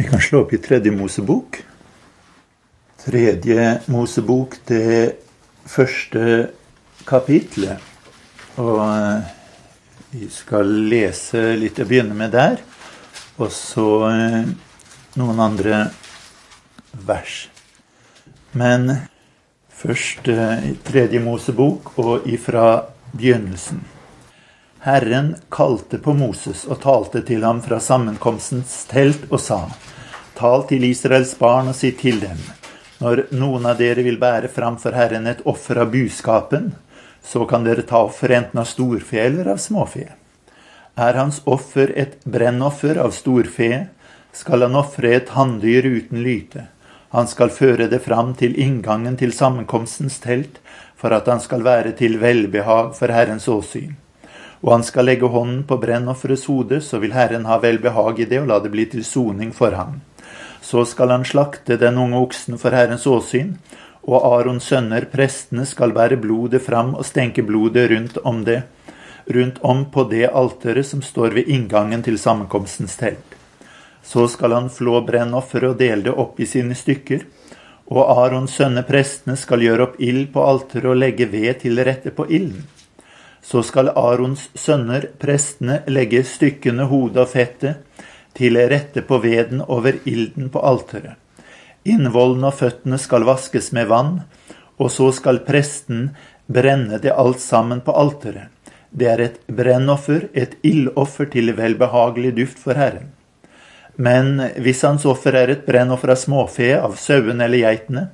kan slå opp i tredje Mosebok. Tredje Mosebok, det første kapitlet. Og vi skal lese litt og begynne med der. Og så noen andre vers. Men først i tredje Mosebok og ifra begynnelsen. Herren kalte på Moses og talte til ham fra sammenkomstens telt og sa: Tal til Israels barn og si til dem: Når noen av dere vil bære fram for Herren et offer av buskapen, så kan dere ta offer enten av storfe eller av småfe. Er hans offer et brennoffer av storfe, skal han offre et handdyr uten lyte. Han skal føre det fram til inngangen til sammenkomstens telt, for at han skal være til velbehag for Herrens åsyn. Og han skal legge hånden på brennofferets hode, så vil Herren ha velbehag i det og la det bli til soning for ham. Så skal han slakte den unge oksen for Herrens åsyn, og Arons sønner, prestene, skal bære blodet fram og stenke blodet rundt om på det alteret som står ved inngangen til sammenkomstens telt. Så skal han flå brennofferet og dele det opp i sine stykker, og Arons sønner, prestene, skal gjøre opp ild på alteret og legge ved til rette på ilden. Så skal Arons sønner, prestene, legge stykkene, hodet og fettet til rette på veden over ilden på alteret. Innvollen og føttene skal vaskes med vann, og så skal presten brenne det alt sammen på alteret. Det er et brennoffer, et ildoffer til velbehagelig duft for Herren. Men hvis hans offer er et brennoffer av småfe, av sauen eller geitene,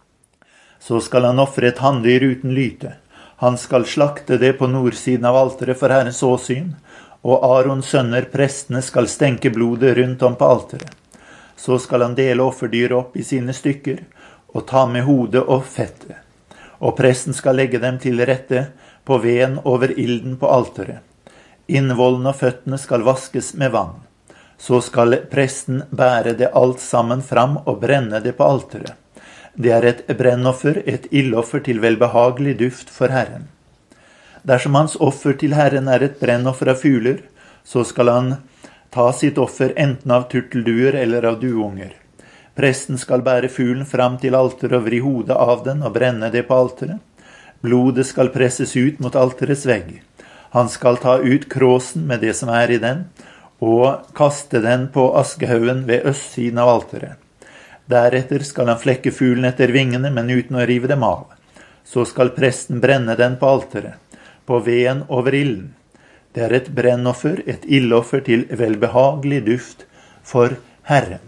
så skal han offre et handdyr uten lyte. Han skal slakte det på nordsiden av alteret for Herrens åsyn, og Arons sønner, prestene, skal stenke blodet rundt om på alteret. Så skal han dele offerdyret opp i sine stykker, og ta med hodet og fettet. Og presten skal legge dem til rette på veden over ilden på alteret. Innvollen og føttene skal vaskes med vann. Så skal presten bære det alt sammen fram og brenne det på alteret. Det er et brennoffer, et ildoffer til velbehagelig duft for Herren. Dersom hans offer til Herren er et brennoffer av fugler, så skal han ta sitt offer enten av turtelduer eller av duunger. Presten skal bære fuglen fram til alteret og vri hodet av den og brenne det på alteret. Blodet skal presses ut mot alterets vegg. Han skal ta ut kråsen med det som er i den, og kaste den på askehaugen ved østsiden av alteret. Deretter skal han flekke fuglen etter vingene, men uten å rive dem av. Så skal presten brenne den på alteret, på veden over ilden. Det er et brennoffer, et ildoffer til velbehagelig duft for Herren.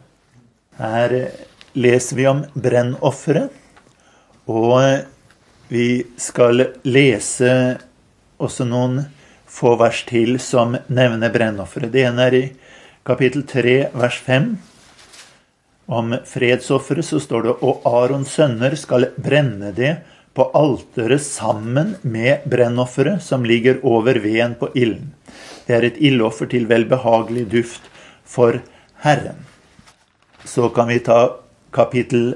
Her leser vi om brennofferet, og vi skal lese også noen få vers til som nevner brennofferet. Det ene er i kapittel 3, vers 5. Om fredsofferet så står det: Og Arons sønner skal brenne det på alteret sammen med brennofferet som ligger over veden på ilden. Det er et ildoffer til velbehagelig duft for Herren. Så kan vi ta kapittel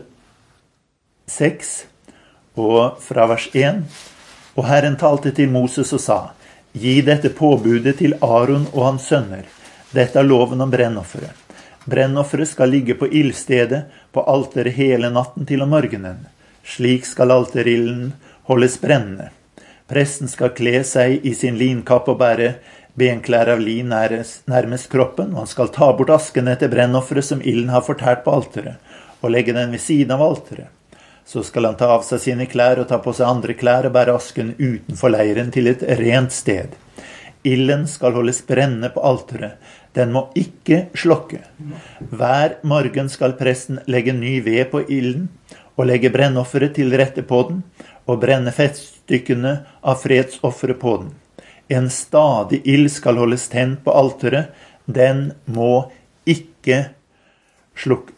6 og fra vers 1. Og Herren talte til Moses og sa: Gi dette påbudet til Aron og hans sønner. Dette er loven om brennofferet. Brennofferet skal ligge på ildstedet på alteret hele natten til om morgenen. Slik skal alterilden holdes brennende. Presten skal kle seg i sin linkapp og bære benklær av lin nærmest kroppen, og han skal ta bort asken etter brennofferet som ilden har fortært på alteret, og legge den ved siden av alteret. Så skal han ta av seg sine klær og ta på seg andre klær og bære asken utenfor leiren til et rent sted. Ilden skal holdes brennende på alteret. Den må ikke slokke. Hver morgen skal presten legge ny ved på ilden, og legge brennofferet til rette på den, og brenne fettstykkene av fredsofferet på den. En stadig ild skal holdes tent på alteret. Den må ikke slukke.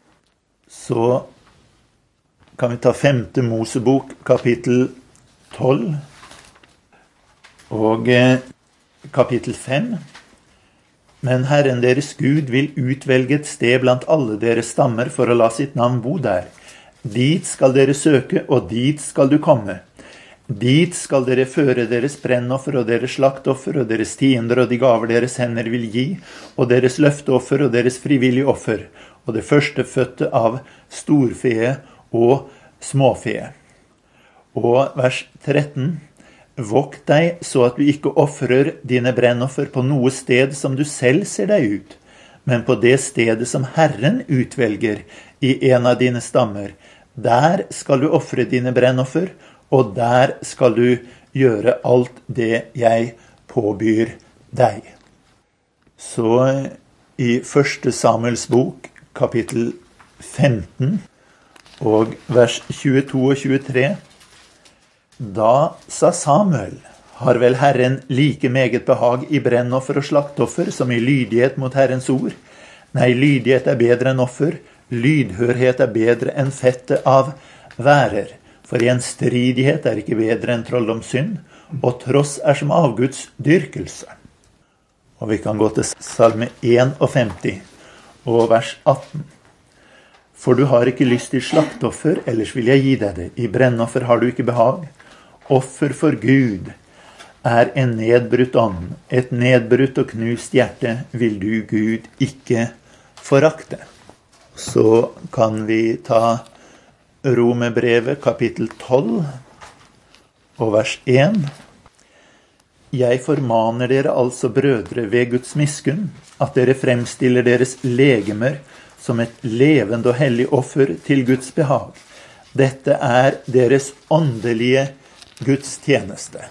Så kan vi ta 5. Mosebok, kapittel 12, og kapittel 5. Men Herren deres Gud vil utvelge et sted blant alle deres stammer for å la sitt navn bo der. Dit skal dere søke, og dit skal du komme. Dit skal dere føre deres brennoffer og deres slaktoffer og deres tiender og de gaver deres hender vil gi, og deres løfteoffer og deres frivillige offer, og det førstefødte av storfe og småfe. Og vers 13. Vokt deg så at du ikke offrer dine brennoffer på noe sted som du selv ser deg ut, men på det stedet som Herren utvelger i en av dine stammer. Der skal du offre dine brennoffer, og der skal du gjøre alt det jeg påbyr deg. Så i 1. Samuels bok, kapittel 15, og vers 22 og 23. Da sa Samuel, har vel Herren like meget behag i brennoffer og slaktoffer som i lydighet mot Herrens ord? Nei, lydighet er bedre enn offer, lydhørhet er bedre enn fettet av værer. For gjenstridighet er ikke bedre enn trolldomssynd, og tross er som avguds dyrkelse. Og vi kan gå til salme 51 og vers 18. For du har ikke lyst til slaktoffer, ellers vil jeg gi deg det. I brennoffer har du ikke behag. Offer for Gud er en nedbrutt ånd. Et nedbrutt og knust hjerte vil du, Gud, ikke forakte. Så kan vi ta Romerbrevet kapittel 12 og vers 1. Jeg formaner dere altså, brødre, ved Guds miskunn, at dere fremstiller deres legemer som et levende og hellig offer til Guds behag. Dette er deres åndelige gudstjeneste.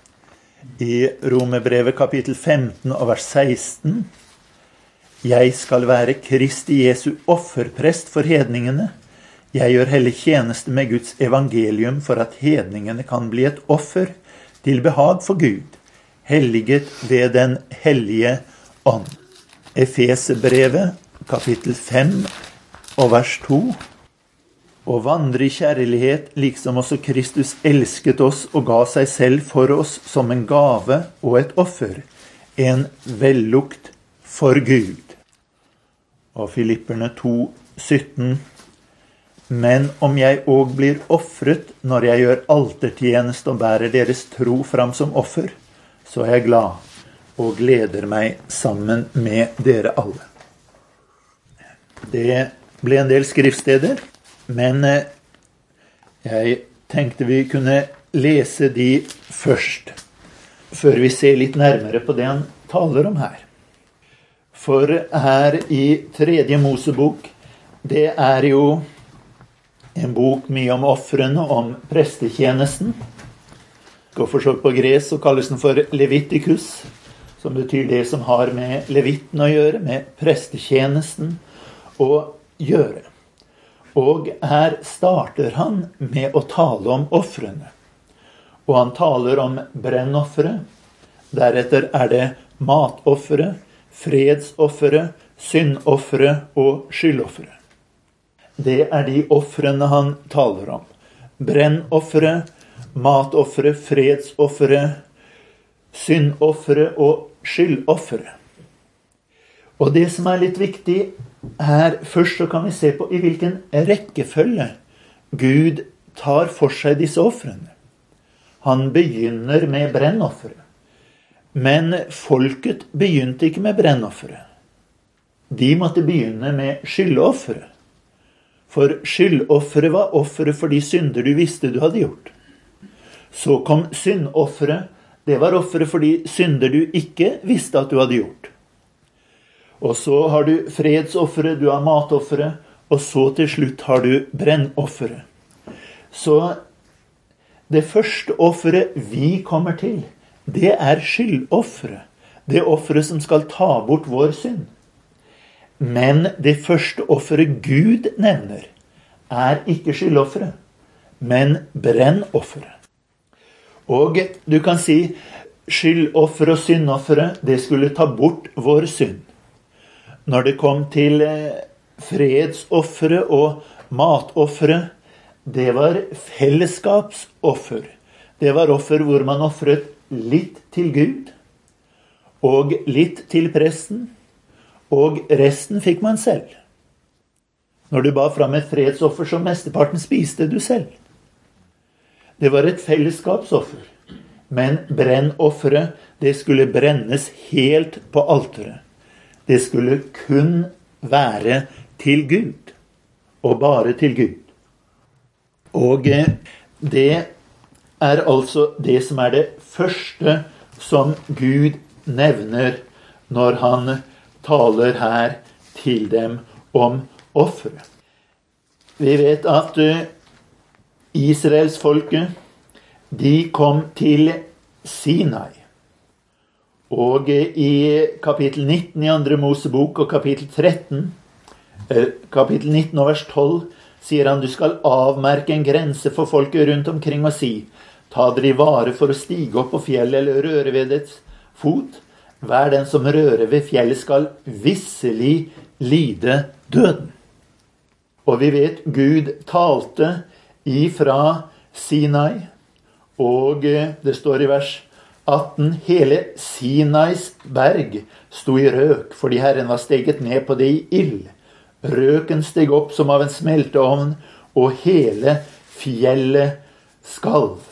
I Romerbrevet kapittel 15 og vers 16. Jeg skal være Kristi Jesu offerprest for hedningene. Jeg gjør heller tjeneste med Guds evangelium for at hedningene kan bli et offer til behag for Gud, helliget ved den hellige ånd. Efeserbrevet, kapittel 5 og vers 2. Og vandre i kjærlighet, liksom også Kristus elsket oss og ga seg selv for oss som en gave og et offer, en vellukt for Gud. Og Filipperne 2, 17. Men om jeg også blir offret når jeg gjør altertjeneste og bærer deres tro fram som offer, så er jeg glad og gleder meg sammen med dere alle. Det ble en del skriftsteder, men jeg tenkte vi kunne lese de først, før vi ser litt nærmere på det han taler om her. For her i 3. Mosebok, det er jo en bok mye om offrene, om prestetjenesten. Og for så på gresk så kalles den for Leviticus, som betyr det som har med levitten å gjøre, med prestetjenesten å gjøre. Og her starter han med å tale om offrene. Og han taler om brennoffere, deretter er det matoffere, fredsoffere, syndoffere og skyldoffere. Det er de offrene han taler om. Brennoffere, matoffere, fredsoffere, syndoffere og skyldoffere. Og det som er litt viktig her, først så kan vi se på i hvilken rekkefølge Gud tar for seg disse offrene. Han begynner med brennoffere. Men folket begynte ikke med brennoffere. De måtte begynne med skyldoffere. For skyldoffere var offere for de synder du visste du hadde gjort. Så kom syndoffere. Det var offere for de synder du ikke visste at du hadde gjort. Og så har du fredsoffere, du har matoffere, og så til slutt har du brennoffere. Så det første offeret vi kommer til, det er skyldofferet. Det offeret som skal ta bort vår synd. Men det første offeret Gud nevner, er ikke skyldofferet, men brennofferet. Og du kan si, skyldofferet og syndofferet, det skulle ta bort vår synd. Når det kom til fredsofferet og matofferet, det var fellesskapsoffer. Det var offer hvor man offret litt til Gud, og litt til presten, og resten fikk man selv. Når du ba fram et fredsoffer, så mesteparten spiste du selv. Det var et fellesskapsoffer. Men brennofferet, det skulle brennes helt på alteret. Det skulle kun være til Gud. Og bare til Gud. Og det er altså det som er det første som Gud nevner når han taler her til dem om offeret. Vi vet at Israelsfolket, de kom til Sinai. Og i kapittel 19 i 2. Mosebok og kapittel 19 og vers 12 sier han: du skal avmerke en grense for folket rundt omkring og si: ta dere i vare for å stige opp på fjellet eller røre ved dets fot. Hver den som rører ved fjellet skal visselig lide døden. Og vi vet Gud talte ifra Sinai, og det står i vers 18: hele Sinais berg sto i røk, fordi Herren var steget ned på det i ild. Røken steg opp som av en smelteovn, og hele fjellet skalv.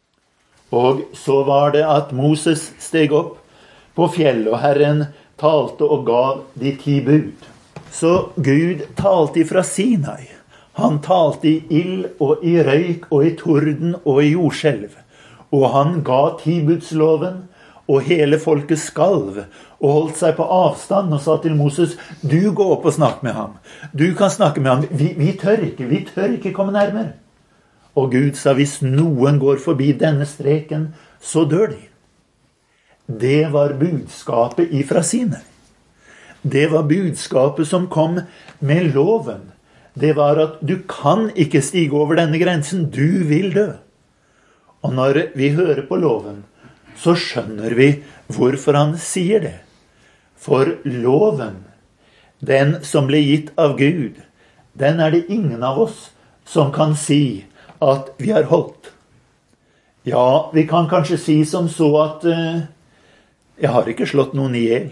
Og så var det at Moses steg opp på fjellet, og Herren talte og gav de 10 bud. Så Gud talte ifra Sinai. Han talte i ild og i røyk og i torden og i jordskjelv. Og han ga 10-budsloven, og hele folket skalv og holdt seg på avstand og sa til Moses: du gå opp og snakk med ham. Du kan snakke med ham. Vi tør ikke komme nærmere. Og Gud sa: hvis noen går forbi denne streken, så dør de. Det var budskapet ifra Sinai. Det var budskapet som kom med loven. Det var at du kan ikke stige over denne grensen, du vil dø. Og når vi hører på loven, så skjønner vi hvorfor han sier det. For loven, den som ble gitt av Gud, den er det ingen av oss som kan si at vi har holdt. Ja, vi kan kanskje si som så at jeg har ikke slått noen ihjel.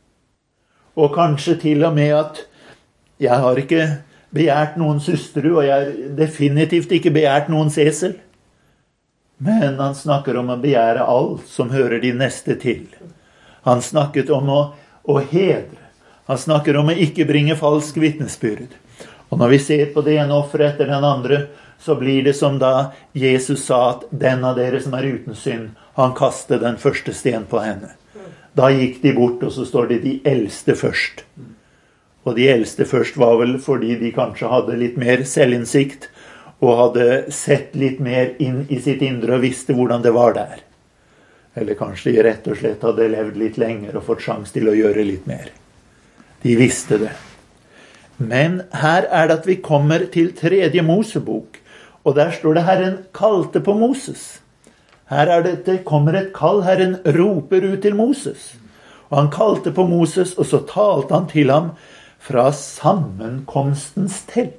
Og kanskje til og med at jeg har ikke begjært noens hustru, og jeg har definitivt ikke begjært noens esel. Men han snakker om å begjære alt som hører de neste til. Han snakket om å hedre. Han snakker om å ikke bringe falsk vitnesbyrd. Og når vi ser på det ene offeret etter den andre, så blir det som da Jesus sa at den av dere som er uten synd, han kastet den første sten på henne. Da gikk de bort, og så står det de eldste først. Og de eldste først var vel fordi de kanskje hadde litt mer selvinnsikt, og hadde sett litt mer inn i sitt indre og visste hvordan det var der. Eller kanskje de rett og slett hadde levd litt lenger og fått sjans til å gjøre litt mer. De visste det. Men her er det at vi kommer til 3. Mosebok, og der står det Herren kalte på Moses. Her er det kommer et kall, Herren roper ut til Moses. Og han kalte på Moses, og så talte han til ham fra sammenkomstens telt.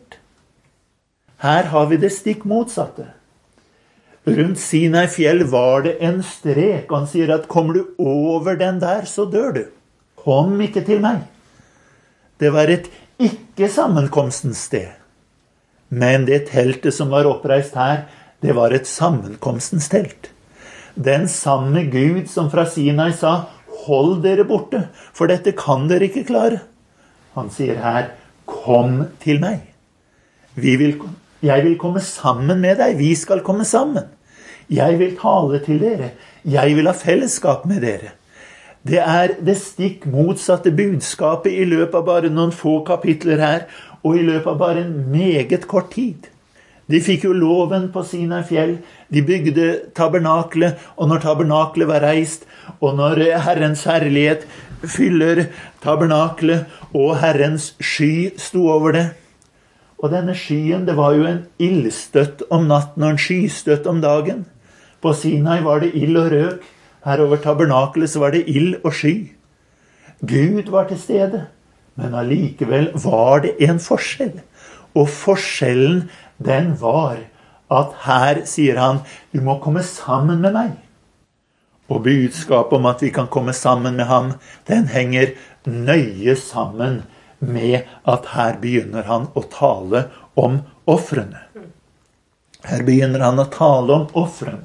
Her har vi det stikk motsatte. Rundt Sinai fjell var det en strek, og han sier at kommer du over den der, så dør du. Kom ikke til meg. Det var et ikke-sammenkomstens sted. Men det teltet som var oppreist her, det var et sammenkomstens telt. Den samme Gud som fra Sinai sa, hold dere borte, for dette kan dere ikke klare. Han sier her, kom til meg. Jeg vil komme sammen med deg, vi skal komme sammen. Jeg vil tale til dere, jeg vil ha fellesskap med dere. Det er det stikk motsatte budskapet i løpet av bare noen få kapitler her, og i løpet av bare en meget kort tid. De fikk jo loven på Sinai fjell, de bygde tabernaklet, og når tabernaklet var reist, og når Herrens herlighet fyller tabernaklet, og Herrens sky sto over det. Og denne skyen, det var jo en ildstøtt om natten og en skystøtt om dagen. På Sinai var det ild og røk. Her over tabernaklet så var det ild og sky. Gud var til stede, men allikevel var det en forskjell. Og forskjellen, den var at her sier han, du må komme sammen med meg. Og budskapet om at vi kan komme sammen med ham, den henger nøye sammen med at her begynner han å tale om offrene. Her begynner han å tale om offeren.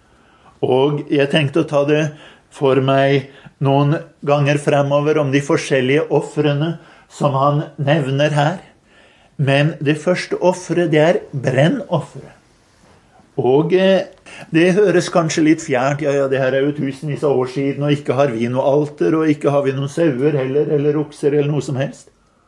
Og jeg tenkte å ta det for meg noen ganger fremover om de forskjellige offerene som han nevner her. Men det første offeret, det brennofferet. Og det høres kanskje litt fjernt, ja, det her jo tusenvis av år siden, og ikke har vi noe alter, og ikke har vi noen sauer heller, eller okser, eller noe som helst.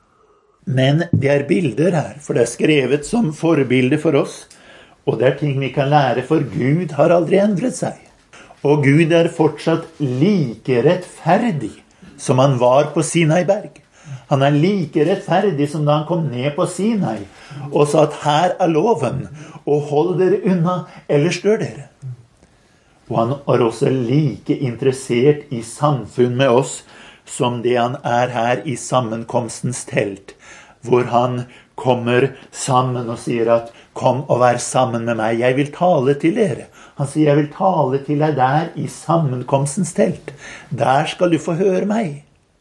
Men det bilder her, for det skrevet som forbilde for oss, og det ting vi kan lære, for Gud har aldri endret seg. Og Gud fortsatt like rettferdig som han var på Sinai-berg. Han like rettferdig som da han kom ned på Sinai og sa at her loven, og hold dere unna, ellers dør dere. Og han også like interessert i samfunn med oss som det han her i sammenkomstens telt, hvor han kommer sammen og sier at kom og vær sammen med meg, jeg vil tale til dere. Han sier jeg vil tale til deg der i sammenkomstens telt. Der skal du få høre meg.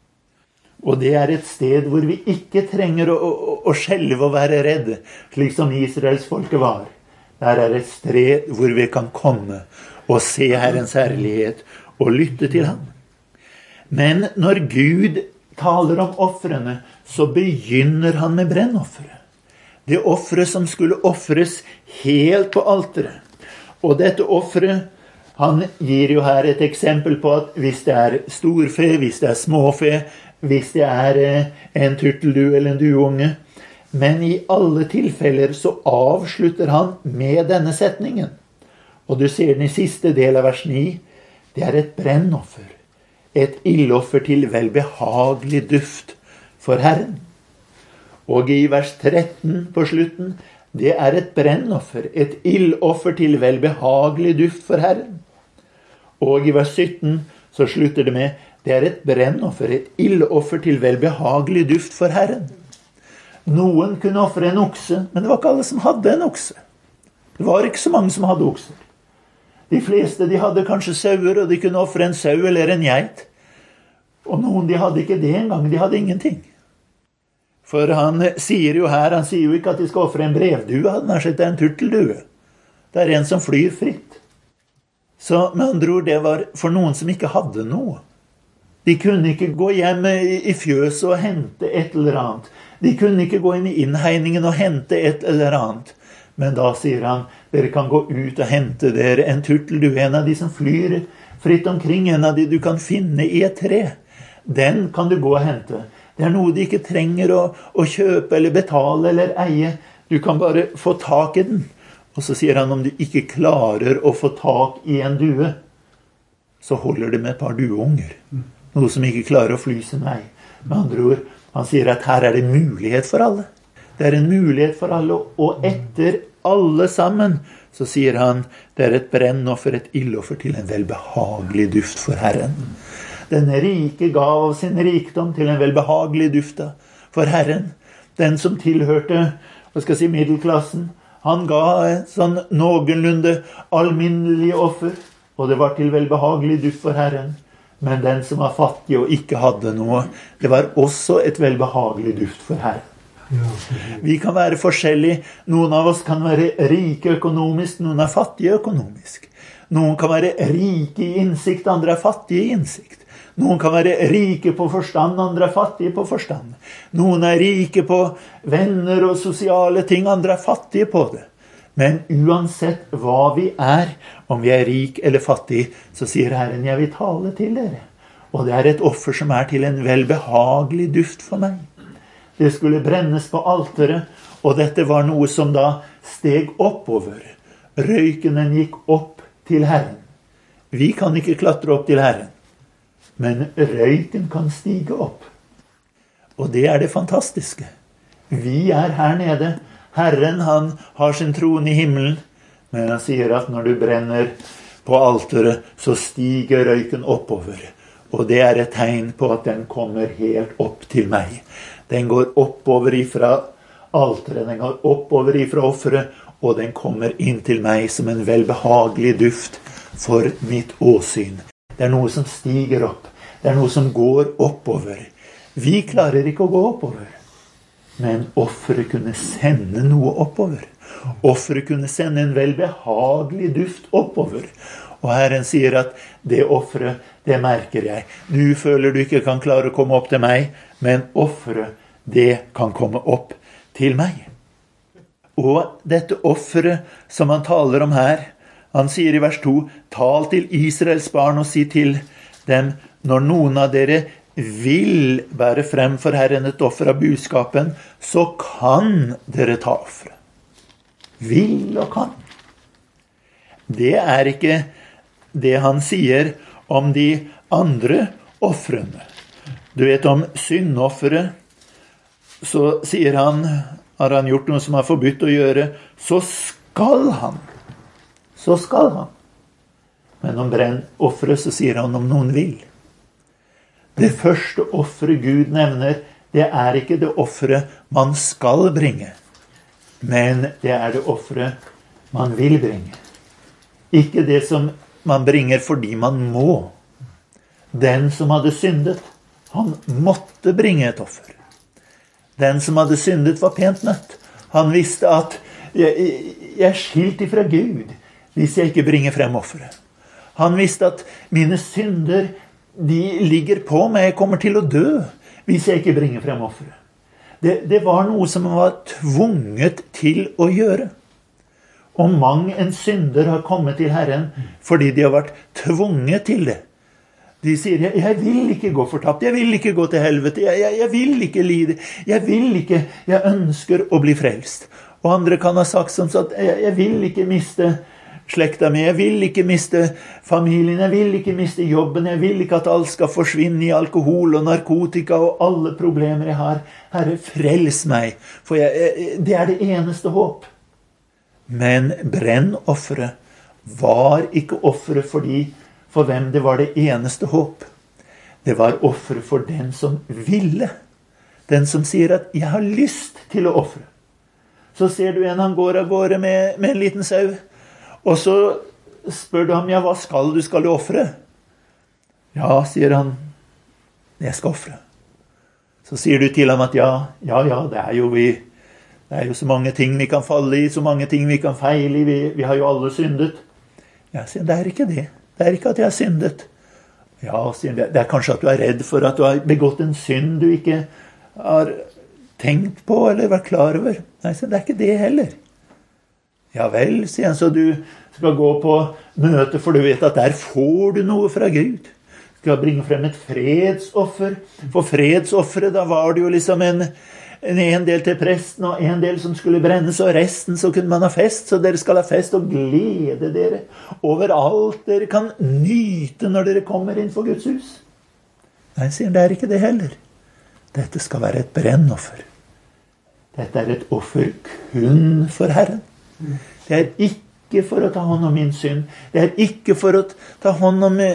Og det et sted hvor vi ikke trenger å skjelve og være redde, slik som Israels folke var. Der et sted hvor vi kan komme og se Herrens herlighet og lytte til ham. Men når Gud taler om ofrene, så begynner han med brennofferet. Det offeret som skulle offres helt på alteret. Og dette offeret, han gir jo her et eksempel på at hvis det storfe, hvis det småfe, hvis det en turteldue eller en duunge. Men i alle tilfeller så avslutter han med denne setningen. Og du ser den i siste del av vers 9. Det et brennoffer. Et ildoffer til velbehagelig duft for Herren. Og i vers 13 på slutten, det et brennoffer, et ildoffer til velbehagelig duft for Herren. Og i vers 17 så slutter det med, det et brennoffer, et ildoffer til velbehagelig duft for Herren. Noen kunne offre en okse, men det var ikke alle som hadde en okse. Det var ikke så mange som hadde okser. De fleste de hadde kanskje sauer, og de kunne offre en sau eller en geit. Og noen de hadde ikke det engang, de hadde ingenting. For han sier jo her, han sier jo ikke at de skal offre en brevdue, han har sett en turteldue. Det en som flyr fritt. Så med andre ord, det var for noen som ikke hadde noe. De kunne ikke gå hjem i fjøset og hente et eller annet. De kunne ikke gå inn i innhegningen og hente et eller annet. Men da sier han, dere kan gå ut og hente dere en turteldue, en av de som flyr fritt omkring, en av de du kan finne i et tre. Den kan du gå og hente. Det noe de ikke trenger å kjøpe eller betale eller eie. Du kan bare få tak i den. Og så sier han, om du ikke klarer å få tak i en due, så holder det med et par dueunger. Noe som ikke klarer å fly sin vei. Med andre ord, han sier at her det mulighet for alle. Det en mulighet for alle, og etter alle sammen, så sier han, det et brennoffer, et ildoffer til en velbehagelig duft for Herren. Den rike gav av sin rikdom til en velbehagelig duft for Herren. Den som tilhørte, middelklassen, han ga sånn noenlunde alminnelige offer, og det var til velbehagelig duft for Herren. Men den som var fattig og ikke hadde noe, det var også et velbehagelig duft for Herren. Vi kan være forskjellige. Noen av oss kan være rike økonomisk, noen fattige økonomisk. Noen kan være rike i innsikt, andre fattige i innsikt. Noen kan være rike på forstand, andre fattige på forstand. Noen rike på venner og sosiale ting, andre fattige på det. Men uansett hva vi om vi rik eller fattig, så sier Herren, jeg vil tale til dere. Og det et offer som til en velbehagelig duft for meg. Det skulle brennes på alteret, og dette var noe som da steg oppover. Røykenen gikk opp til Herren. Vi kan ikke klatre opp til Herren, men røyken kan stige opp. Og det det fantastiske. Vi her nede. Herren, han har sin trone i himmelen, men han sier at når du brenner på alteret, så stiger røyken oppover. Og det et tegn på at den kommer helt opp til meg. Den går oppover ifra alteret, den går oppover ifra offeret, og den kommer inn til meg som en velbehagelig duft for mitt åsyn. Det noe som stiger opp. Det noe som går oppover. Vi klarer ikke å gå oppover. Men offeret kunne sende noe oppover. Offeret kunne sende en velbehagelig duft oppover. Og Herren sier at det offeret, det merker jeg. Du føler du ikke kan klare å komme opp til meg, men offeret, det kan komme opp til meg. Og dette offeret som han taler om her, han sier i vers 2, tal til Israels barn og si til dem, når noen av dere vil bære frem for Herren et offer av buskapen, så kan dere ta offeret. Vil og kan. Det er ikke det han sier om de andre ofrene. Du vet om syndofferet, så sier han, har han gjort noe som er forbudt å gjøre, så skal han. Så skal han. Men om brennofferet så sier han om noen vil. Det første offeret Gud nevner, det er ikke det offeret man skal bringe, men det er det offeret man vil bringe. Ikke det som man bringer fordi man må. Den som hadde syndet, han måtte bringe et offer. Den som hadde syndet var pent nødt. Han visste at jeg er skilt ifra Gud hvis jeg ikke bringer frem offeret. Han visste at mine synder, de ligger på meg, jeg kommer til å dø hvis jeg ikke bringer frem offeret. Det var noe som man var tvunget til å gjøre. Og mang en synder har kommet til Herren fordi de har vært tvunget til det. De sier, jeg vil ikke gå fortapt, jeg vil ikke gå til helvete, jeg vil ikke lide, jeg ønsker å bli frelst. Og andre kan ha sagt som at jeg vil ikke miste slekta mi, jeg vil ikke miste familien, jeg vil ikke miste jobben, jeg vil ikke at alt skal forsvinne i alkohol og narkotika og alle problemer jeg har. Herre, frels meg, for det er det eneste håp. Men brennofferet var ikke offeret for hvem det var det eneste håp. Det var offeret for den som ville. Den som sier at jeg har lyst til å offre. Så ser du en, han går av gårde med en liten sau, og så spør du ham, ja, hva skal du offre? Ja, sier han, jeg skal offre. Så sier du til ham at ja, det er jo så mange ting vi kan falle i, så mange ting vi kan feile i, vi har jo alle syndet. Ja, sier han, det er ikke det. Det er ikke at jeg har syndet. Ja, sier han, det er kanskje at du er redd for at du har begått en synd du ikke har tenkt på eller vært klar over. Nei, sier han, det er ikke det heller. Ja vel, sier han, så du skal gå på møte, for du vet at der får du noe fra Gud. Du skal bringe frem et fredsoffer. For fredsofferet, da var det jo liksom en del til presten, og en del som skulle brennes, og resten så kunne man ha fest, så dere skal ha fest og glede dere over alt dere kan nyte når dere kommer inn for Guds hus. Nei, sier han, det er ikke det heller. Dette skal være et brennoffer. Dette er et offer kun for Herren. Det er ikke for å ta hånd om min synd. Det er ikke for å ta hånd om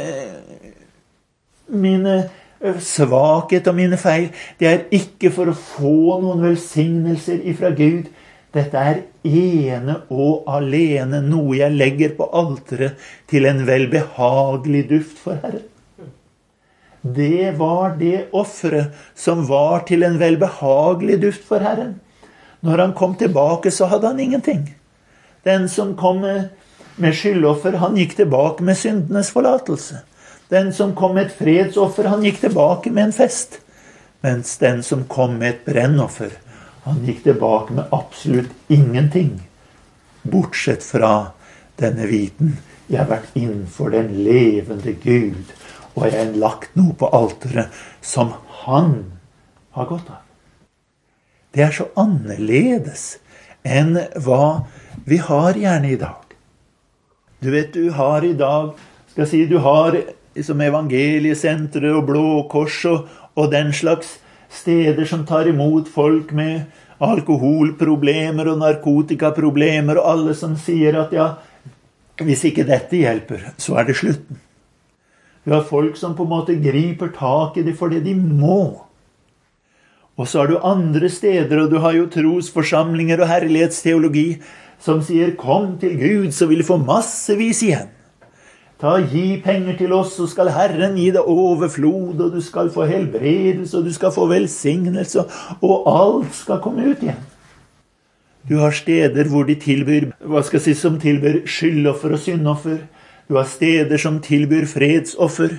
mine svakhet og mine feil. Det er ikke for å få noen velsignelser ifra Gud. Dette er ene og alene noe jeg legger på alteret til en velbehagelig duft for Herren. Det var det offeret som var til en velbehagelig duft for Herren. Når han kom tilbake, så hadde han ingenting. Den som kom med skyldoffer, han gikk tilbake med syndenes forlatelse. Den som kom med et fredsoffer, han gikk tilbake med en fest. Mens den som kom med et brennoffer, han gikk tilbake med absolutt ingenting. Bortsett fra denne viten. Jeg har vært innenfor den levende Gud, og jeg har lagt noe på alteret som han har gått av. Det er så annerledes enn hva vi har gjerne i dag. Du vet, du har i dag, du har liksom evangeliesentre og Blå Kors og den slags steder som tar imot folk med alkoholproblemer og narkotikaproblemer, og alle som sier at ja, hvis ikke dette hjelper, så er det slutten. Du har folk som på en måte griper tak i det fordi de må. Og så har du andre steder, og du har jo trosforsamlinger og herlighetsteologi som sier, kom til Gud, så vil du få massevis igjen. gi penger til oss, så skal Herren gi deg overflod, og du skal få helbredelse, og du skal få velsignelse, og alt skal komme ut igjen. Du har steder hvor de tilbyr, som tilbyr skyldoffer og syndoffer. Du har steder som tilbyr fredsoffer.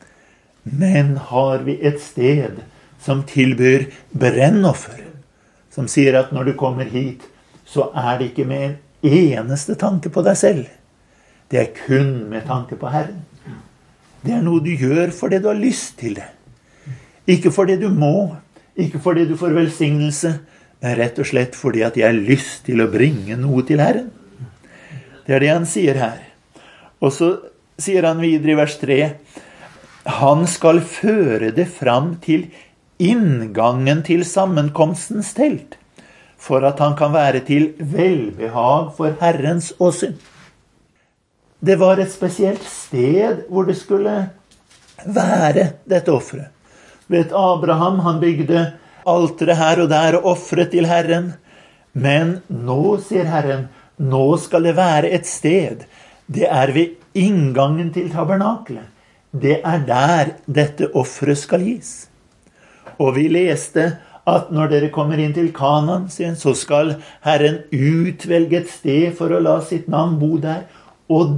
Men har vi et sted som tilbyr brennoffer, som sier at når du kommer hit, så det ikke med en eneste tanke på deg selv. Det kun med tanke på Herren. Det noe du gjør fordi du har lyst til det. Ikke fordi du må, ikke fordi du får velsignelse, men rett og slett fordi at jeg har lyst til å bringe noe til Herren. Det det han sier her. Og så sier han videre i vers 3, han skal føre det fram til inngangen til sammenkomstens telt, for at han kan være til velbehag for Herrens åsyn. Det var et spesielt sted hvor det skulle være dette offeret. Vet Abraham, han bygde alteret her og der og offret til Herren. Men nå, sier Herren, nå skal det være et sted. Det ved inngangen til tabernaklet. Det der dette offeret skal gis. Og vi leste at når dere kommer inn til Kanaan, så skal Herren utvelge et sted for å la sitt navn bo der. Og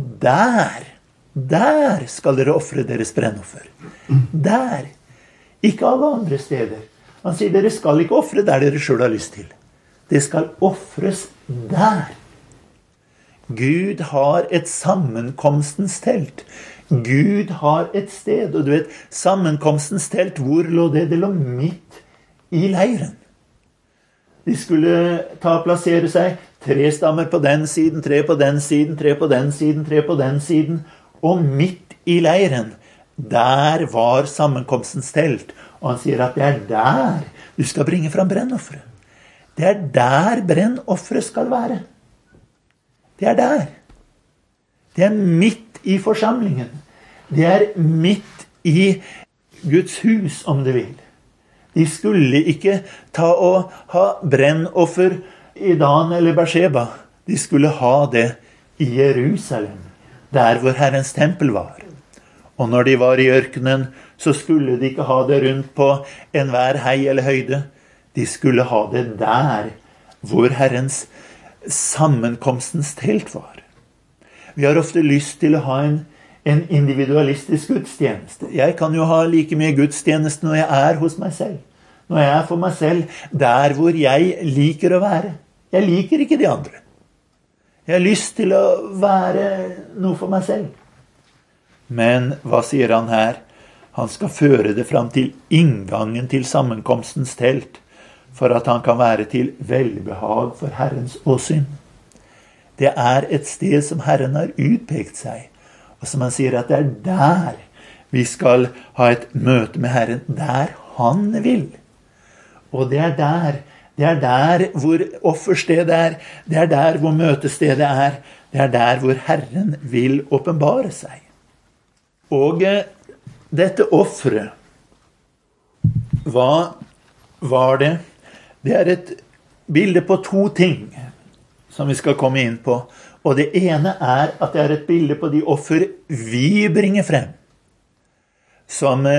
der skal dere offre deres brennoffer. Der. Ikke alle andre steder. Han sier dere skal ikke offre der dere selv har lyst til. Det skal offres der. Gud har et sammenkomstens telt. Gud har et sted. Og du vet, sammenkomstens telt, hvor lå det? Det lå midt i leiren. De skulle plassere seg 3 stammer på den siden, 3 på den siden, 3 på den siden, 3 på den siden. Og midt i leiren, der var sammenkomstens telt. Og han sier at det der du skal bringe fram brennofferet. Det der brennofferet skal være. Det der. Det midt i forsamlingen. Det midt i Guds hus, om du vil. De skulle ikke ta og ha brennoffer i Dan eller Beersheba. De skulle ha det i Jerusalem, der hvor Herrens tempel var. Og når de var i ørkenen, så skulle de ikke ha det rundt på enhver hei eller høyde. De skulle ha det der hvor Herrens sammenkomstens telt var. Vi har ofte lyst til å ha en individualistisk gudstjeneste. Jeg kan jo ha like mye gudstjeneste når jeg hos meg selv. Når jeg for meg selv, der hvor jeg liker å være. Jeg liker ikke de andre. Jeg har lyst til å være noe for meg selv. Men hva sier han her? Han skal føre det fram til inngangen til sammenkomstens telt, for at han kan være til velbehag for Herrens åsyn. Det et sted som Herren har utpekt seg, og som han sier at det der vi skal ha et møte med Herren, der han vil. Og det der hvor offerstedet det der hvor møtestedet det der hvor Herren vil åpenbare seg. Og dette offeret, hva var det? Det et bilde på 2 ting som vi skal komme inn på. Og det ene at det et bilde på de offer vi bringer frem. Som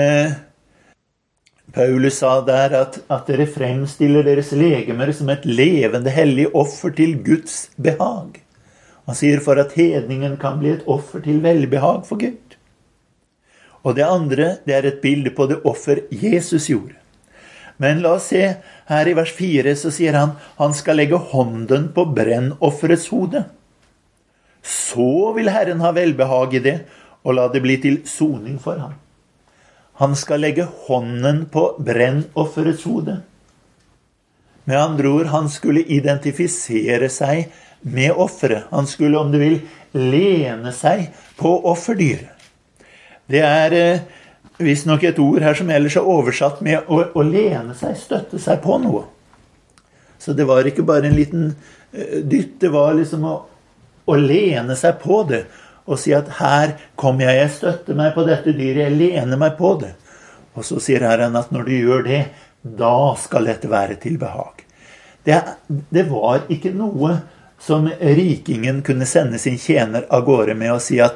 Paulus sa der, at dere fremstiller deres legemer som et levende hellig offer til Guds behag. Han sier for at hedningen kan bli et offer til velbehag for Gud. Og det andre, det et bilde på det offer Jesus gjorde. Men la oss se, her i vers 4 så sier han skal legge hånden på brennofferets hode. Så vil Herren ha velbehag i det, og la det bli til soning for ham. Han skal legge hånden på brennofferets hode. Med andre ord, han skulle identifisere seg med offeret. Han skulle, om du vil, lene seg på offerdyret. Det visst nok et ord her som ellers oversatt med å lene seg, støtte seg på noe. Så det var ikke bare en liten dytt, det var liksom å lene seg på det, og si at her kommer jeg støtter meg på dette dyret, jeg lener meg på det. Og så sier Herren at når du gjør det, da skal dette være til behag. Det var ikke noe som rikingen kunne sende sin tjener av gårde med og si at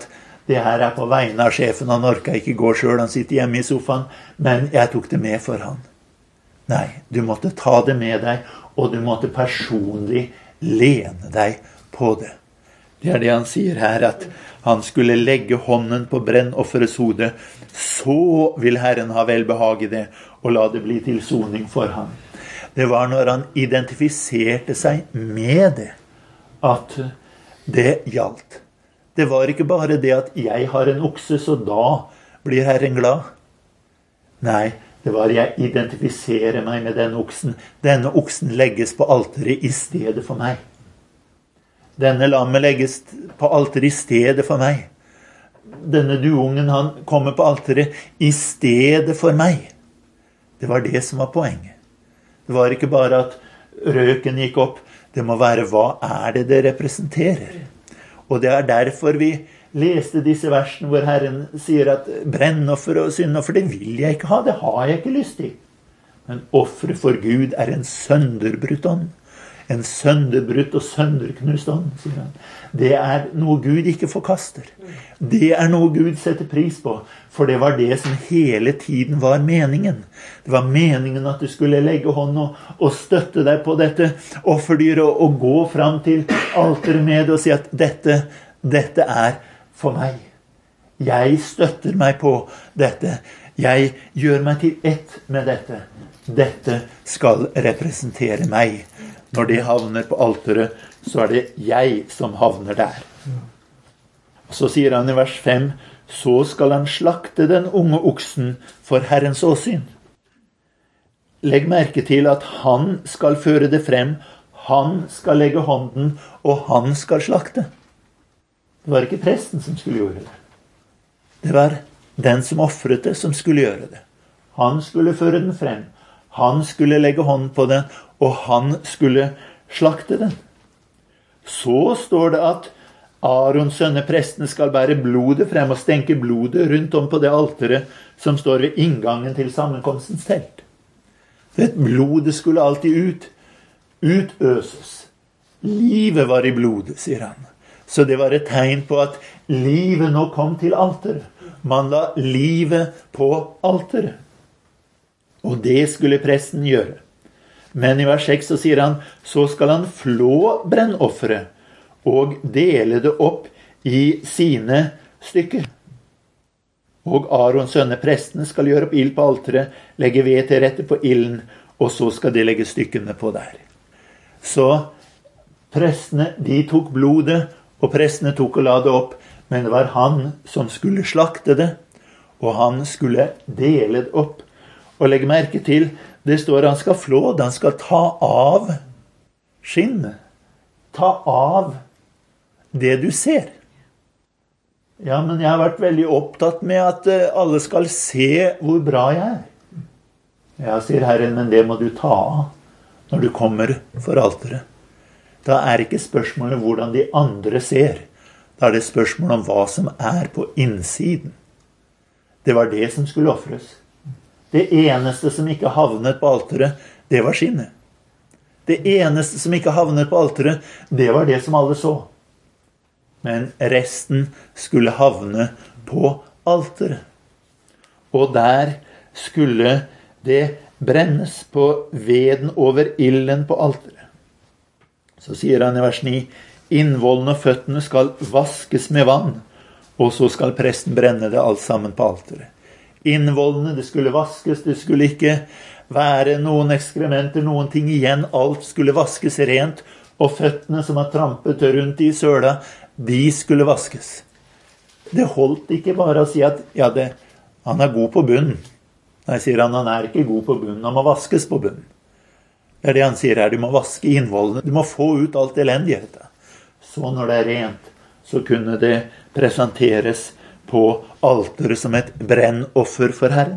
det her på vegne av sjefen, han orker ikke gå selv, han sitter hjemme i sofaen, men jeg tok det med for han. Nei, du måtte ta det med deg, og du måtte personlig lene deg på det. Det det han sier her, at han skulle legge hånden på brennofferets hode, så vil Herren ha velbehag i det, og la det bli til soning for ham. Det var når han identifiserte seg med det, at det gjaldt. Det var ikke bare det at jeg har en okse, så da blir Herren glad. Nei, det var jeg identifiserer meg med den oksen. Denne oksen legges på alteret i stedet for meg. Denne lammet legges på alteret i stedet for meg. Denne duungen, han kommer på alteret i stedet for meg. Det var det som var poenget. Det var ikke bare at røken gikk opp. Det må være, hva det representerer? Og det derfor vi leste disse versene hvor Herren sier at brennoffer og syndoffer, det vil jeg ikke ha, det har jeg ikke lyst til. Men offeret for Gud en sønderbrutt ånd. En sønderbrutt og sønderknust ånd, sier han. Det noe Gud ikke forkaster. Det noe Gud setter pris på, for det var det som hele tiden var meningen. Det var meningen at du skulle legge hånd og støtte deg på dette offerdyret og gå fram til alteret med det og si at dette for meg. Jeg støtter meg på dette. Jeg gjør meg til ett med dette. Dette skal representere meg. Når det havner på alteret, så det jeg som havner der. Så sier han i vers 5, så skal han slakte den unge oksen for Herrens åsyn. Legg merke til at han skal føre det frem, han skal legge hånden, og han skal slakte. Det var ikke presten som skulle gjøre det. Det var den som offret det, som skulle gjøre det. Han skulle føre den frem, han skulle legge hånden på den, og han skulle slakte den. Så står det at Arons sønner prestene skal bære blodet frem og stenke blodet rundt om på det alteret som står ved inngangen til sammenkomstens telt. Det blodet skulle alltid utøses. Livet var i blodet, sier han. Så det var et tegn på at livet nå kom til alteret. Man la livet på alteret. Og det skulle presten gjøre. Men i vers 6 så sier han, så skal han flå brennofferet og dele det opp i sine stykker. Og Arons sønner prestene skal gjøre opp ild på alteret, legge ved til rette på ilden, og så skal de legge stykkene på der. Så prestene, de tok blodet, og prestene tok og la det opp, men det var han som skulle slakte det, og han skulle dele det opp. Og legg merke til, det står han skal flå det, han skal ta av skinnet. Ta av det du ser. Ja, men jeg har vært veldig opptatt med at alle skal se hvor bra jeg Ja, sier Herren, men det må du ta av når du kommer for alteret. Da ikke spørsmålet hvordan de andre ser. Da det spørsmålet om hva som på innsiden. Det var det som skulle offres. Det eneste som ikke havnet på alteret, det var skinnet. Det eneste som ikke havnet på alteret, det var det som alle så. Men resten skulle havne på alteret. Og der skulle det brennes på veden over ilden på alteret. Så sier han i vers 9, innvollene og føttene skal vaskes med vann, og så skal presten brenne det alt sammen på alteret. Innvollene, det skulle vaskes, det skulle ikke være noen ekskrementer, noen ting igjen, alt skulle vaskes rent, og føttene som har trampet rundt i søla, de skulle vaskes. Det holdt ikke bare å si at han god på bunnen. Nei, sier han ikke god på bunnen, han må vaskes på bunnen. Det det han sier her, du må vaske innvollene, du må få ut alt elendighet. Så når det rent, så kunne det presenteres på alteret som et brennoffer for Herren.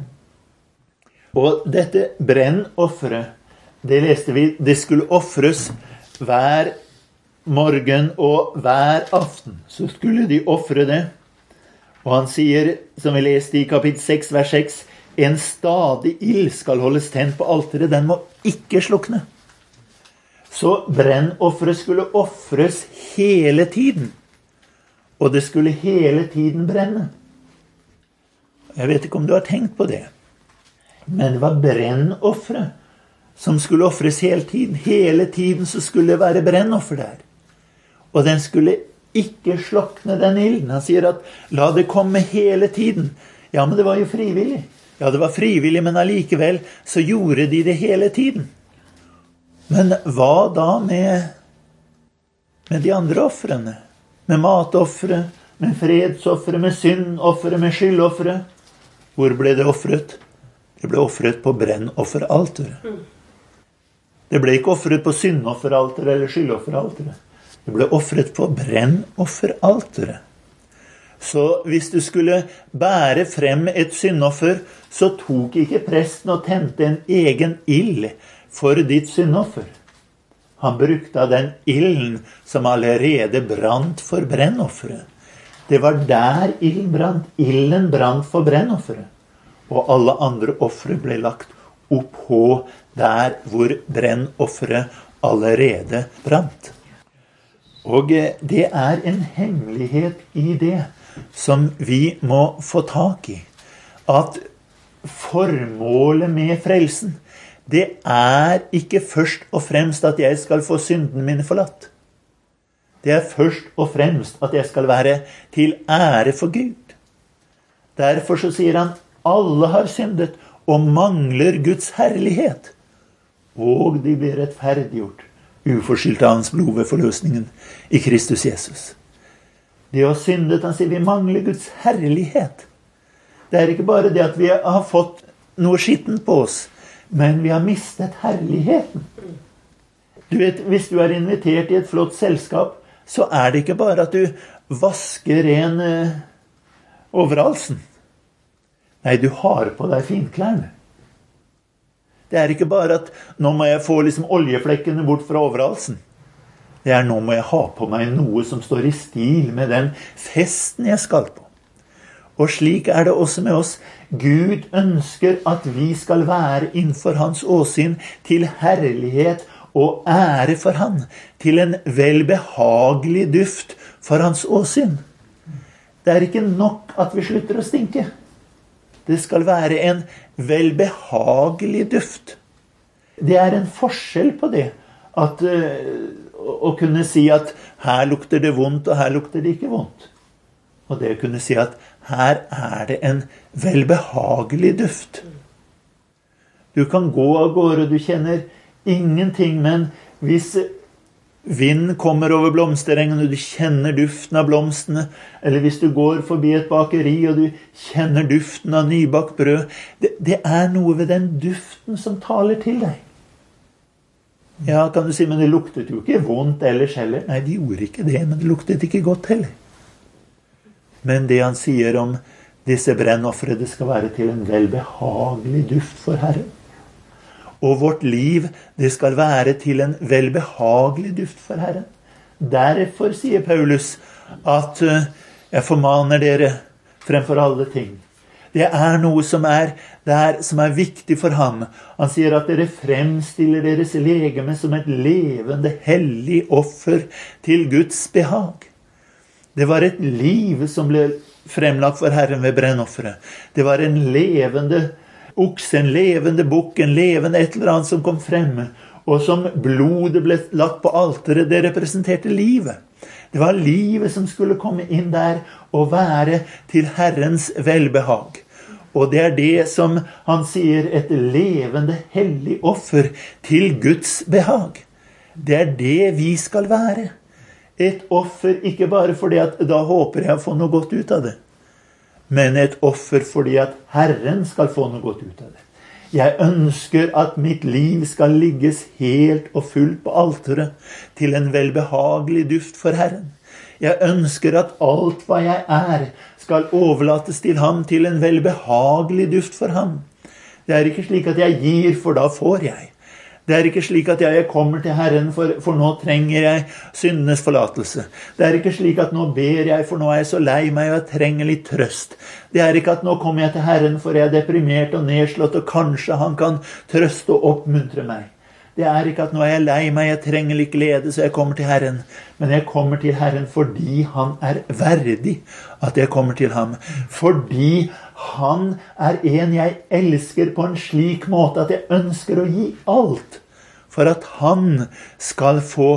Og dette brennofferet, det leste vi, det skulle offres hver morgen og hver aften. Så skulle de offre det. Og han sier, som vi leste i kapittel 6, vers 6, en stadig ild skal holdes tent på alteret, den må ikke slukne. Så brennofferet skulle offres hele tiden. og det skulle hele tiden brenne. Jeg vet ikke om du har tenkt på det, men det var brennoffere som skulle offres hele tiden. Hele tiden så skulle det være brennoffer der. Og den skulle ikke slokne den ilden. Han sier at la det komme hele tiden. Ja, men det var jo frivillig. Ja, det var frivillig, men allikevel så gjorde de det hele tiden. Men hva da med de andre offrene? Med matoffere, med fredsoffere, med syndoffere, med skyldoffere? Hvor ble det offret? Det ble offret på brennofferalteret. Det ble ikke offret på syndofferalteret eller skyldofferalteret. Det ble offret på brennofferalteret. Så hvis du skulle bære frem et syndoffer, så tok ikke presten og tente en egen ild for ditt syndoffer. Han brukte av den ilden som allerede brant for brennofferet. Det var der ilden brant. Ilden brant for brennofferet. Og alle andre offre ble lagt opp på der hvor brennofferet allerede brant. Og det er en hemmelighet i det som vi må få tak i. At formålet med frelsen, det er ikke først og fremst at jeg skal få syndene mine forlatt. Det er først og fremst at jeg skal være til ære for Gud. Derfor så sier han, alle har syndet og mangler Guds herlighet. Og de blir rettferdiggjort, uforskyldt av hans blod ved forløsningen i Kristus Jesus. Det å ha syndet, han sier, vi mangler Guds herlighet. Det er ikke bare det at vi har fått noe skittent på oss, men vi har mistet herligheten. Du vet, hvis du er invitert i et flott selskap, så er det ikke bare at du vasker ren overhalsen. Nei, du har på deg finklærne. Det er ikke bare at nå må jeg få liksom oljeflekkene bort fra overhalsen. Det er nå må jeg ha på meg noe som står i stil med den festen jeg skal på. Og slik er det også med oss. Gud ønsker at vi skal være innenfor hans åsyn til herlighet og ære for han, til en velbehagelig duft for hans åsyn. Det er ikke nok at vi slutter å stinke. Det skal være en velbehagelig duft. Det er en forskjell på det, at å kunne si at her lukter det vondt, og her lukter det ikke vondt. Og det å kunne si at her er det en velbehagelig duft. Du kan gå av gårde, og du kjenner ingenting, men hvis vind kommer over blomsterengen, og du kjenner duften av blomstene, eller hvis du går forbi et bakeri, og du kjenner duften av nybakt brød, det er noe ved den duften som taler til deg. Ja, kan du si, men det luktet jo ikke vondt ellers heller. Nei, det gjorde ikke det, men det luktet ikke godt heller. Men det han sier om disse brennoffere, det skal være til en velbehagelig duft for Herren. Og vårt liv, det skal være til en velbehagelig duft for Herren. Derfor sier Paulus at jeg formaner dere fremfor alle ting. Det er noe som er viktig for ham. Han sier at dere fremstiller deres legeme som et levende, hellig offer til Guds behag. Det var et liv som ble fremlagt for Herren ved brennofferet. Det var en levende okse, en levende bukk, en levende et eller annet som kom fremme, og som blodet ble lagt på alteret, det representerte livet. Det var livet som skulle komme inn der og være til Herrens velbehag. Og det er det som han sier, et levende, hellig offer til Guds behag. Det er det vi skal være. Et offer, ikke bare fordi at da håper jeg å få noe godt ut av det, men et offer fordi at Herren skal få noe godt ut av det. Jeg ønsker at mitt liv skal ligges helt og fullt på alteret til en velbehagelig duft for Herren. Jeg ønsker at alt hva jeg er skal overlates til ham til en velbehagelig duft for ham. Det er ikke slik at jeg gir, for da får jeg. Det er ikke slik at jeg kommer til Herren, for nå trenger jeg syndenes forlatelse. Det er ikke slik at nå ber jeg, for nå er jeg så lei meg, og jeg trenger litt trøst. Det er ikke at nå kommer jeg til Herren, for jeg er deprimert og nedslått, og kanskje han kan trøste og oppmuntre meg. Det ikke at nå jeg lei meg, jeg trenger litt glede, så jeg kommer til Herren. Men jeg kommer til Herren fordi han verdig at jeg kommer til ham. Fordi han en jeg elsker på en slik måte at jeg ønsker å gi alt. For at han skal få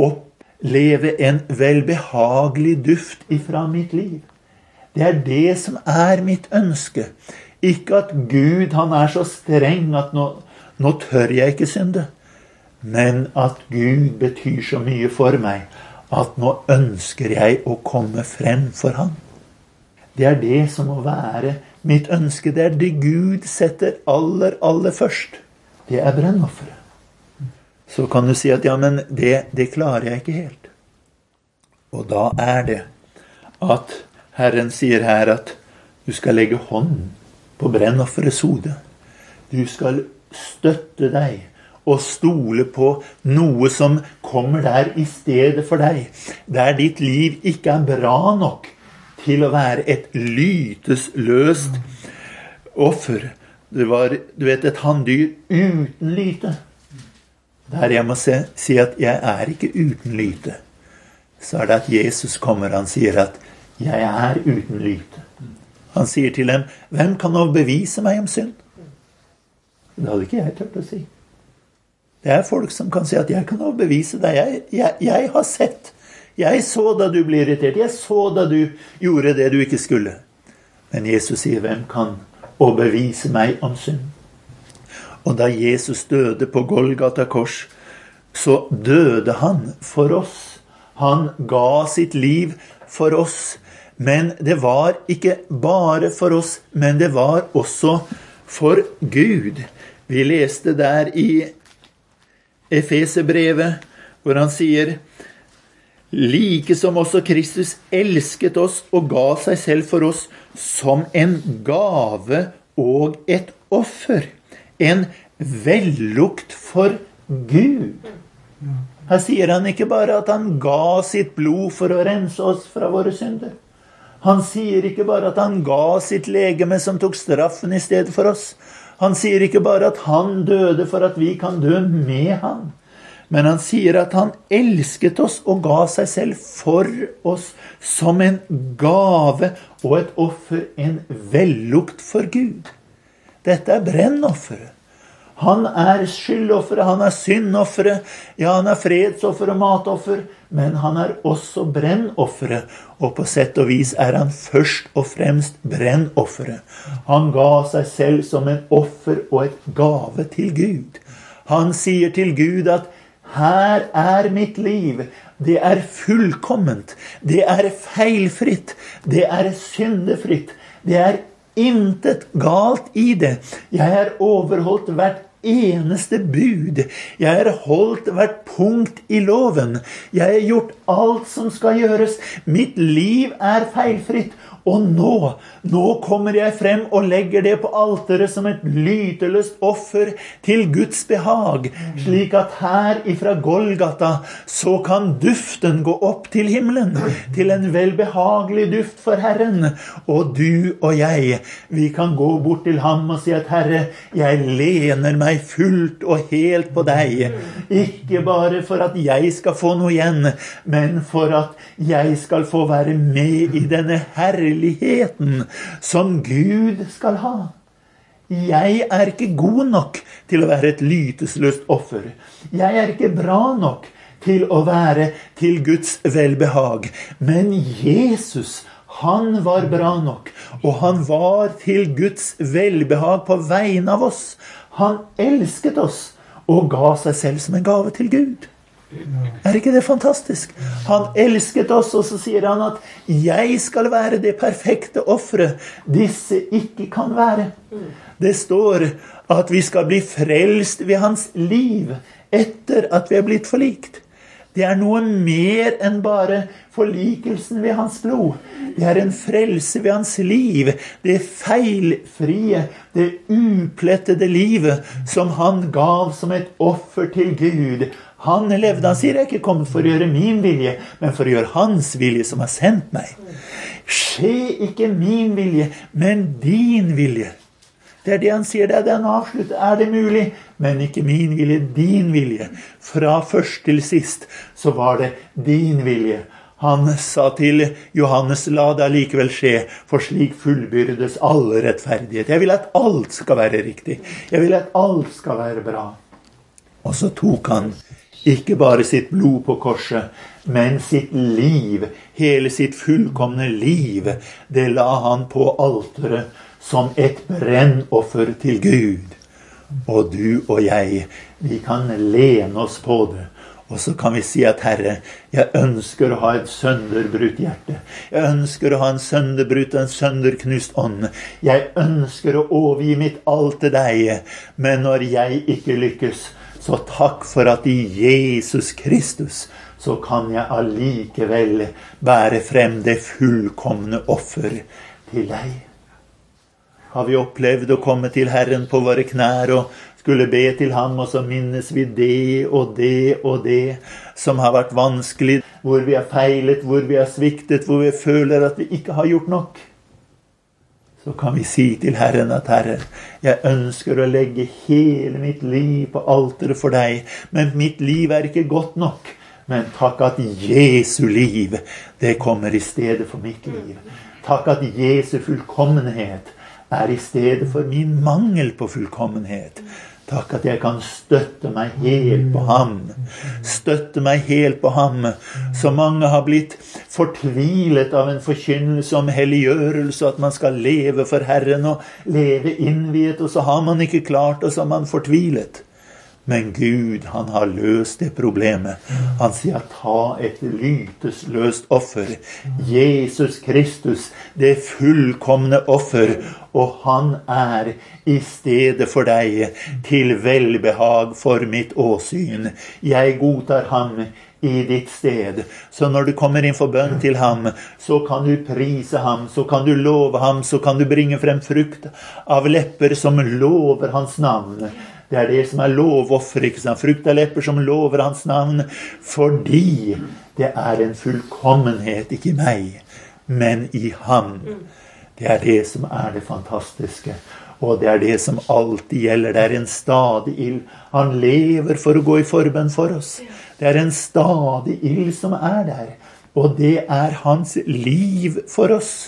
oppleve en velbehagelig duft ifra mitt liv. Det det som mitt ønske. Ikke at Gud, han så streng at nå tør jeg ikke synde. Men at Gud betyr så mye for meg, at nå ønsker jeg å komme frem for ham. Det det som må være mitt ønske. Det det Gud setter aller først. Det brennofferet. Så kan du si at ja, men det klarer jeg ikke helt. Og da det at Herren sier her at du skal legge hånden på brennofferets hode. Du skal støtte deg og stole på noe som kommer der i stedet for deg. Der ditt liv ikke bra nok til å være et lytesløst offer. Det var, du vet, et handdyr uten lyte. Der jeg må si at jeg ikke uten lyte. Så det at Jesus kommer, han sier at jeg uten lyte. Han sier til dem, hvem kan nå bevise meg om synd? Det hadde ikke jeg tørt å si. Det folk som kan si at jeg kan nå bevise deg. Jeg har sett. Jeg så da du ble irritert. Jeg så da du gjorde det du ikke skulle. Men Jesus sier, hvem kan bevise meg om synd? Og da Jesus døde på Golgata kors, så døde han for oss. Han ga sitt liv for oss. Men det var ikke bare for oss, men det var også for Gud. Vi leste der i Efeserbrevet, hvor han sier, like som også Kristus elsket oss og ga seg selv for oss som en gave og et offer. En vellukt for Gud. Her sier han ikke bare at han ga sitt blod for å rense oss fra våre synder. Han sier ikke bare at han ga sitt legeme som tok straffen i stedet for oss. Han sier ikke bare at han døde for at vi kan dø med han. Men han sier at han elsket oss og ga seg selv for oss som en gave og et offer, en vellukt for Gud. Dette brennofferet. Han skyldofferet, han syndofferet, ja, han fredsoffer og matoffer, men han også brennofferet, og på sett og vis han først og fremst brennofferet. Han ga seg selv som en offer og et gave til Gud. Han sier til Gud at her mitt liv, det fullkomment, det feilfritt, det syndefritt, det intet galt i det. Jeg har overholdt hvert eneste bud. Jeg har holdt hvert punkt i loven. Jeg har gjort alt som skal gjøres. Mitt liv feilfritt. Og nå kommer jeg frem og legger det på alteret som et lyteløst offer til Guds behag, slik at her ifra Golgata så kan duften gå opp til himmelen, til en velbehagelig duft for Herren. Og du og jeg, vi kan gå bort til ham og si at Herre, jeg lener meg fullt og helt på deg. Ikke bare for at jeg skal få noe igjen, men for at jeg skal få være med i denne herligheten som Gud skal ha. Jeg ikke god nok til å være et lytesløst offer. Jeg ikke bra nok til å være til Guds velbehag. Men Jesus, han var bra nok, og han var til Guds velbehag på vegne av oss. Han elsket oss og ga seg selv som en gave til Gud. Ikke det fantastisk? Han elsket oss, og så sier han at jeg skal være det perfekte offeret disse ikke kan være. Det står at vi skal bli frelst ved hans liv etter at vi blitt forlikt. Det noe mer enn bare forlikelsen ved hans blod. Det en frelse ved hans liv. Det feilfrie, det uplettede livet som han gav som et offer til Gud. Han levde, han sier, jeg ikke kommet for å gjøre min vilje, men for å gjøre hans vilje som har sendt meg. Skje ikke min vilje, men din vilje. Det det han sier, det han avslutter. Det mulig? Men ikke min vilje, din vilje. Fra først til sist så var det din vilje. Han sa til Johannes, la det likevel skje, for slik fullbyrdes alle rettferdighet. Jeg vil at alt skal være riktig. Jeg vil at alt skal være bra. Og så tok han ikke bare sitt blod på korset, men sitt liv, hele sitt fullkomne liv, det la han på alteret som et brennoffer til Gud. Og du og jeg, vi kan lene oss på det. Og så kan vi si at Herre, jeg ønsker å ha et sønderbrutt hjerte. Jeg ønsker å ha en sønderbrutt og en sønderknust ånd. Jeg ønsker å overgi mitt alt til deg. Men når jeg ikke lykkes, så takk for at i Jesus Kristus så kan jeg allikevel bære frem det fullkomne offer til deg. Har vi opplevd å komme til Herren på våre knær og skulle be til ham, og så minnes vi det og det og det som har vært vanskelig, hvor vi har feilet, hvor vi har sviktet, hvor vi føler at vi ikke har gjort nok. Så kan vi si til Herren at Herre, jeg ønsker å legge hele mitt liv på alteret for deg, men mitt liv ikke godt nok. Men takk at Jesu liv, det kommer i stedet for mitt liv. Takk at Jesu fullkommenhet i stedet for min mangel på fullkommenhet. Takk at jeg kan støtte meg helt på ham. Støtte meg helt på ham. Så mange har blitt fortvilet av en forkynnelse om helliggjørelse, at man skal leve for Herren og leve innviet, og så har man ikke klart, og så har man fortvilet. Men Gud, han har løst det problemet. Han sier, ta et lytesløst offer. Jesus Kristus, det fullkomne offer, og han i stedet for deg til velbehag for mitt åsyn. Jeg godtar ham i ditt sted. Så når du kommer inn for bønn til ham, så kan du prise ham, så kan du love ham, så kan du bringe frem frukt av lepper som lover hans navn. Det det som lovoffer, ikke sant? Frukt av lepper som lover hans navn, fordi det en fullkommenhet, ikke i meg, men i ham. Det det som det fantastiske, og det det som alltid gjelder. Det en stadig ild. Han lever for å gå i forbønn for oss. Det en stadig ild som der, og det hans liv for oss.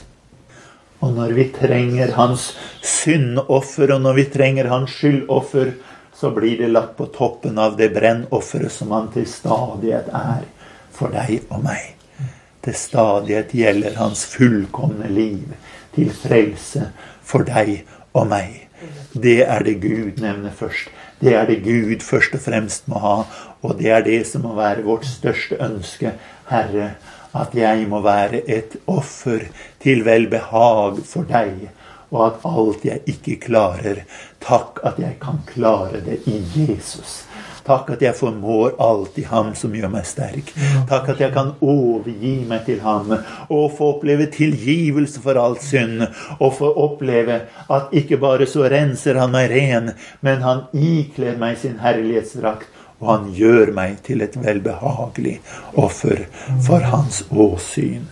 Og når vi trenger hans syndoffer, og når vi trenger hans skyldoffer, så blir det lagt på toppen av det brennofferet som han til stadighet for deg og meg. Til stadighet gjelder hans fullkomne liv til frelse for deg og meg. Det det Gud nevner først. Det det Gud først og fremst må ha, og det det som må være vårt største ønske, Herre, at jeg må være et offer til velbehag for deg, og at alt jeg ikke klarer, takk at jeg kan klare det i Jesus. Takk at jeg formår alt i ham som gjør meg sterk. Takk at jeg kan overgi meg til ham, og få oppleve tilgivelse for alt synd, og få oppleve at ikke bare så renser han meg ren, men han ikler meg sin herlighetsdrakt, og han gjør meg til et velbehagelig offer for hans åsyn.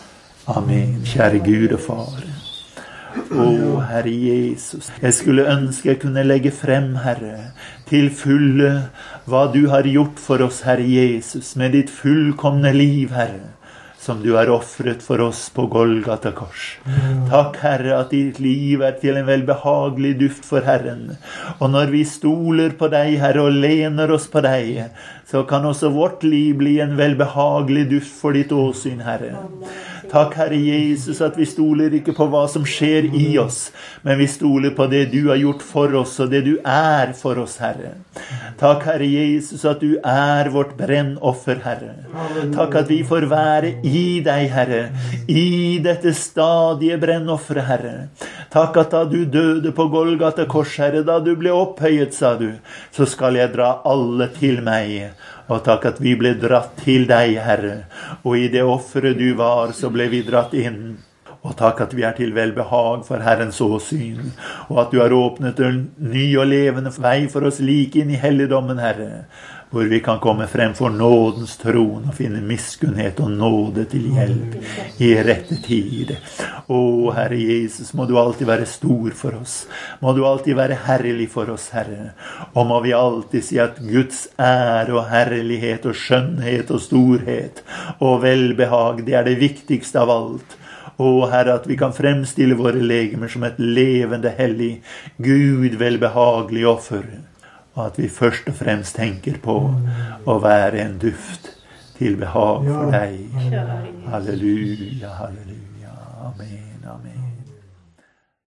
Amen. Kjære Gud og Far. Herre Jesus, jeg skulle ønske jeg kunne legge frem, Herre, til fulle hva du har gjort for oss, Herre Jesus, med ditt fullkomne liv, Herre, som du har offret for oss på Golgata kors. Takk, Herre, at ditt liv til en velbehagelig duft for Herren. Og når vi stoler på deg, Herre, og lener oss på deg, så kan også vårt liv bli en velbehagelig duft for ditt åsyn, Herre. Takk, Herre Jesus, at vi stoler ikke på hva som skjer i oss, men vi stoler på det du har gjort for oss, og det du for oss, Herre. Takk, Herre Jesus, at du vårt brennoffer, Herre. Takk at vi får være i deg, Herre, i dette stadige brennofferet, Herre. Takk at da du døde på Golgata kors, Herre, da du ble opphøyet, sa du, så skal jeg dra alle til meg. Og takk at vi ble dratt til deg, Herre, og i det offeret du var, så ble vi dratt inn. Og takk at vi til velbehag for Herrens åsyn, og at du har åpnet en ny og levende vei for oss like inn i helligdommen, Herre, hvor vi kan komme frem for nådens tron og finne miskunnhet og nåde til hjelp i rette tid. Å, Herre Jesus, må du alltid være stor for oss. Må du alltid være herlig for oss, Herre. Og må vi alltid si at Guds ære og herlighet og skjønnhet og storhet og velbehag, det det viktigste av alt. Å, Herre, at vi kan fremstille våre legemer som et levende, hellig, Gud velbehagelig offer. Og at vi først og fremst tenker på å være en duft til behag for deg. Halleluja, halleluja. Amen, amen.